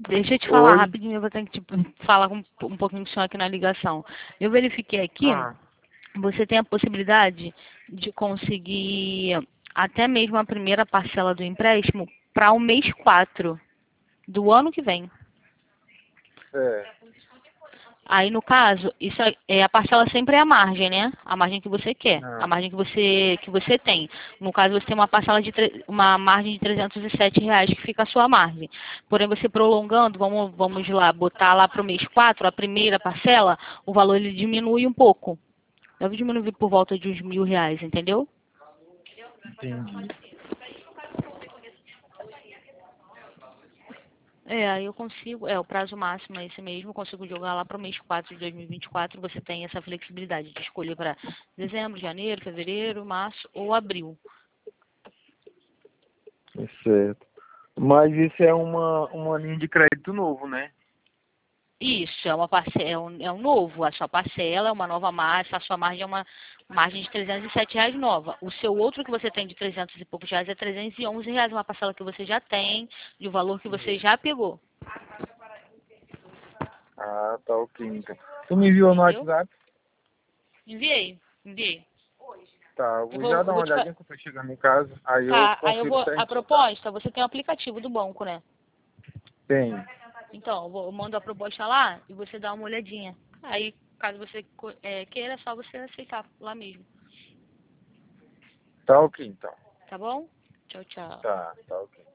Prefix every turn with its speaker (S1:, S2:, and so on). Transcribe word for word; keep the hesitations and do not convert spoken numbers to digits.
S1: Deixa eu te falar
S2: Oi.
S1: rapidinho, eu vou ter que tipo, falar um, um pouquinho com o senhor aqui na ligação. Eu verifiquei aqui,
S2: Ah,
S1: você tem a possibilidade de conseguir até mesmo a primeira parcela do empréstimo para o mês quatro do ano que vem.
S2: é.
S1: Aí, no caso, isso é, é, a parcela sempre é a margem, né? A margem que você quer, a
S2: Ah,
S1: margem que você, que você tem. No caso, você tem uma parcela de tre- uma margem de trezentos e sete reais que fica a sua margem. Porém, você prolongando, vamos, vamos lá, botar lá para o mês quatro, a primeira parcela, o valor ele diminui um pouco. Deve diminuir por volta de uns mil reais, entendeu?
S2: entendi.
S1: É, aí eu consigo, é, o prazo máximo é esse mesmo, eu consigo jogar lá para o mês quatro de dois mil e vinte e quatro, você tem essa flexibilidade de escolher para dezembro, janeiro, fevereiro, março ou abril.
S2: É certo. Mas isso é uma, uma linha de crédito novo, né?
S1: Isso, é uma parcela, é um, é um novo, a sua parcela é uma nova margem, a sua margem é uma margem de trezentos e sete reais nova. O seu outro que você tem de trezentos e poucos reais é trezentos e onze reais, uma parcela que você já tem, de um valor que você já pegou,
S2: Ah, tá ok, então. Tu me enviou no
S1: entendeu?
S2: WhatsApp?
S1: Enviei, enviei.
S2: Tá, eu
S1: Eu
S2: vou
S1: vou,
S2: já
S1: eu
S2: dar uma
S1: vou te fa-
S2: olhadinha quando eu chegar em casa, aí eu
S1: Tá, aí eu
S2: confiro
S1: vou, a
S2: certinho.
S1: proposta, você tem o aplicativo do banco, né?
S2: Tem.
S1: Então, eu, vou, eu mando a proposta lá e você dá uma olhadinha. Aí, caso você co- é, queira, é só você aceitar lá mesmo.
S2: Tá ok, então.
S1: Tá bom? Tchau, tchau.
S2: Tá, tá ok.